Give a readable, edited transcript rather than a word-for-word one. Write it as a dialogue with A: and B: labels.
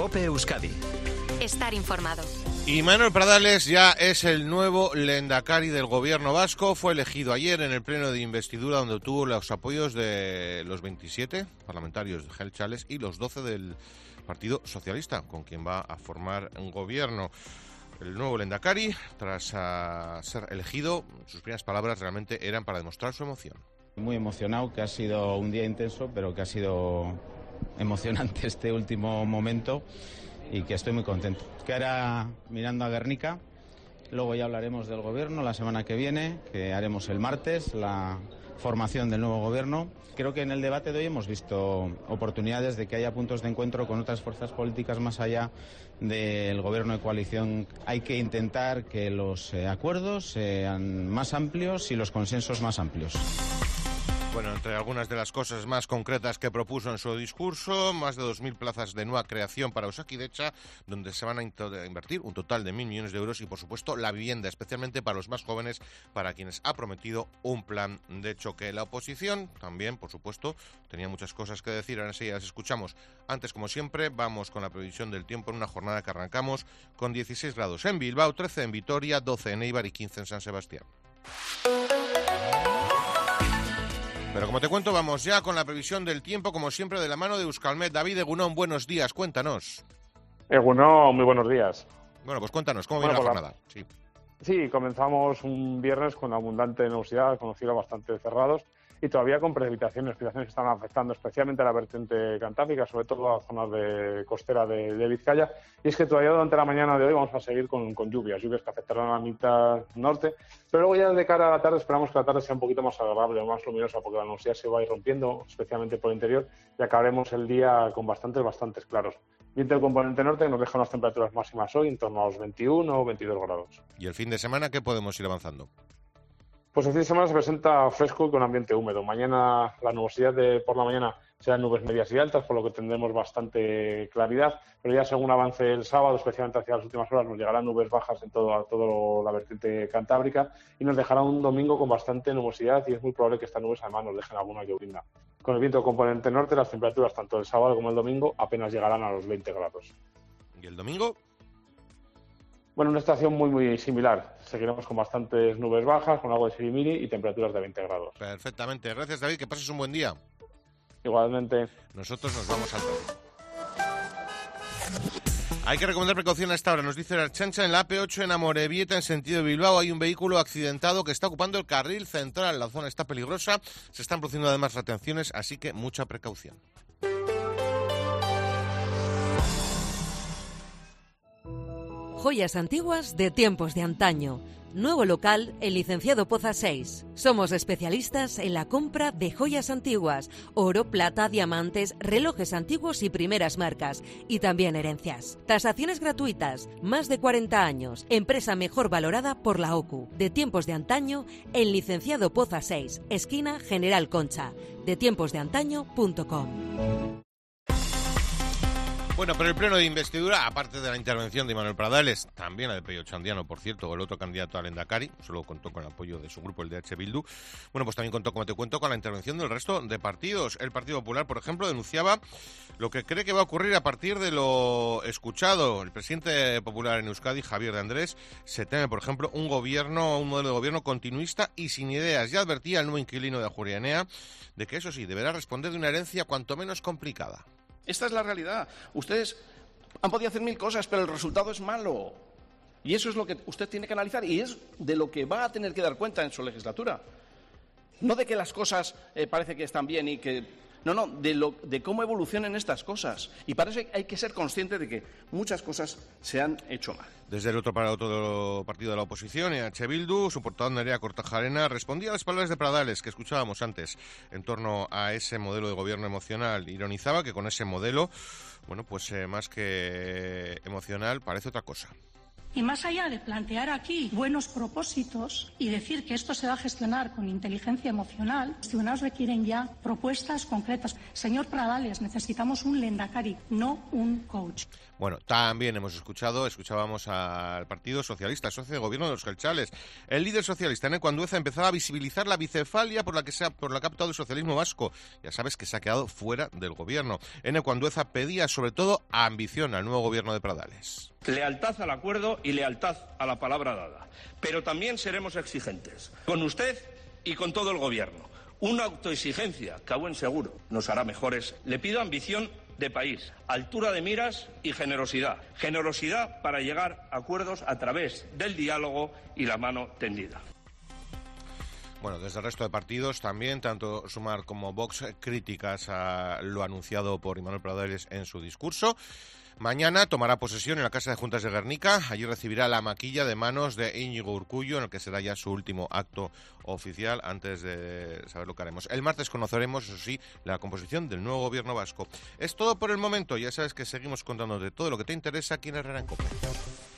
A: COPE Euskadi.
B: Estar informado.
C: Y Manuel Pradales ya es el nuevo lehendakari del gobierno vasco. Fue elegido ayer en el pleno de investidura, donde obtuvo los apoyos de los 27 parlamentarios de Jeltzales y los 12 del Partido Socialista, con quien va a formar un gobierno. El nuevo lehendakari, tras ser elegido, sus primeras palabras realmente eran para demostrar su emoción.
D: Muy emocionado, que ha sido un día intenso, pero que ha sido emocionante este último momento y que estoy muy contento. Que ahora mirando a Guernica, luego ya hablaremos del gobierno la semana que viene, que haremos el martes, la formación del nuevo gobierno. Creo que en el debate de hoy hemos visto oportunidades de que haya puntos de encuentro con otras fuerzas políticas más allá del gobierno de coalición. Hay que intentar que los acuerdos sean más amplios y los consensos más amplios.
C: Bueno, entre algunas de las cosas más concretas que propuso en su discurso, más de 2.000 plazas de nueva creación para Osakidetza, donde se van a invertir un total de 1.000 millones de euros y, por supuesto, la vivienda, especialmente para los más jóvenes, para quienes ha prometido un plan de choque. La oposición también, por supuesto, tenía muchas cosas que decir, ahora sí las escuchamos. Antes, como siempre, vamos con la previsión del tiempo en una jornada que arrancamos con 16 grados en Bilbao, 13 en Vitoria, 12 en Eibar y 15 en San Sebastián. Pero como te cuento, vamos ya con la previsión del tiempo, como siempre, de la mano de Euskalmet. David Egunon, buenos días, cuéntanos.
E: Egunon, muy buenos días.
C: Bueno, pues cuéntanos, ¿cómo viene la jornada?
E: Sí, comenzamos un viernes con abundante nubosidad, con los cielos bastante cerrados y todavía con precipitaciones que están afectando especialmente a la vertiente cantábrica, sobre todo a las zonas de costera de Vizcaya. Y es que todavía durante la mañana de hoy vamos a seguir con lluvias que afectarán a la mitad norte, pero luego ya de cara a la tarde esperamos que la tarde sea un poquito más agradable, más luminosa, porque la nubosidad se va a ir rompiendo, especialmente por el interior, y acabaremos el día con bastantes claros. Viento del componente norte nos deja unas temperaturas máximas hoy en torno a los 21 o 22 grados.
C: ¿Y el fin de semana qué podemos ir avanzando?
E: Pues el fin de semana se presenta fresco y con ambiente húmedo. Mañana la nubosidad por la mañana serán nubes medias y altas, por lo que tendremos bastante claridad, pero ya según avance el sábado, especialmente hacia las últimas horas, nos llegarán nubes bajas en toda la vertiente cantábrica y nos dejará un domingo con bastante nubosidad y es muy probable que estas nubes además nos dejen alguna llovizna. Con el viento componente norte, las temperaturas tanto el sábado como el domingo apenas llegarán a los 20 grados.
C: ¿Y el domingo?
E: Bueno, una estación muy similar. Seguiremos con bastantes nubes bajas, con algo de sirimiri y temperaturas de 20 grados.
C: Perfectamente. Gracias, David. Que pases un buen día.
E: Igualmente.
C: Nosotros nos vamos al tráfico. Hay que recomendar precaución a esta hora. Nos dice la Ertzaintza en la AP8 en Amorebieta, en sentido de Bilbao. Hay un vehículo accidentado que está ocupando el carril central. La zona está peligrosa. Se están produciendo además retenciones, así que mucha precaución.
F: Joyas antiguas de tiempos de antaño. Nuevo local, el Licenciado Poza 6. Somos especialistas en la compra de joyas antiguas, oro, plata, diamantes, relojes antiguos y primeras marcas, y también herencias. Tasaciones gratuitas, más de 40 años, empresa mejor valorada por la OCU. De tiempos de antaño, el Licenciado Poza 6, esquina General Concha, detiemposdeantaño.com.
C: Bueno, pero el pleno de investidura, aparte de la intervención de Manuel Pradales, también la de Pello Ochandiano, por cierto, el otro candidato al lehendakari, solo contó con el apoyo de su grupo, el DH Bildu. Bueno, pues también contó, como te cuento, con la intervención del resto de partidos. El Partido Popular, por ejemplo, denunciaba lo que cree que va a ocurrir a partir de lo escuchado. El presidente popular en Euskadi, Javier de Andrés, se teme, por ejemplo, un modelo de gobierno continuista y sin ideas. Ya advertía el nuevo inquilino de Ajuria Enea de que, eso sí, deberá responder de una herencia cuanto menos complicada.
G: Esta es la realidad. Ustedes han podido hacer 1000 cosas, pero el resultado es malo. Y eso es lo que usted tiene que analizar y es de lo que va a tener que dar cuenta en su legislatura. No de que las cosas parece que están bien y que... No, de cómo evolucionen estas cosas. Y para eso hay que ser consciente de que muchas cosas se han hecho mal.
C: Desde el otro partido de la oposición, EH Bildu, su portavoz Nerea Kortajarena respondía a las palabras de Pradales que escuchábamos antes en torno a ese modelo de gobierno emocional. Ironizaba que con ese modelo, bueno, pues más que emocional, parece otra cosa.
A: Y más allá de plantear aquí buenos propósitos y decir que esto se va a gestionar con inteligencia emocional, los ciudadanos requieren ya propuestas concretas. Señor Pradales, necesitamos un Lehendakari, no un coach.
C: Bueno, también escuchábamos al Partido Socialista, socio de gobierno de los Jeltzales. El líder socialista, Eneko Andueza, empezaba a visibilizar la bicefalia por la que ha optado el socialismo vasco. Ya sabes que se ha quedado fuera del gobierno. Eneko Andueza pedía sobre todo ambición al nuevo gobierno de Pradales.
H: Lealtad al acuerdo y lealtad a la palabra dada. Pero también seremos exigentes con usted y con todo el gobierno. Una autoexigencia que a buen seguro nos hará mejores. Le pido ambición de país, altura de miras y generosidad. Generosidad para llegar a acuerdos a través del diálogo y la mano tendida.
C: Bueno, desde el resto de partidos también, tanto Sumar como Vox, críticas a lo anunciado por Imanol Pradales en su discurso. Mañana tomará posesión en la Casa de Juntas de Gernika. Allí recibirá la maquilla de manos de Íñigo Urkullu, en el que será ya su último acto oficial antes de saber lo que haremos. El martes conoceremos, eso sí, la composición del nuevo gobierno vasco. Es todo por el momento. Ya sabes que seguimos contándote todo lo que te interesa aquí en Herrera en COPE.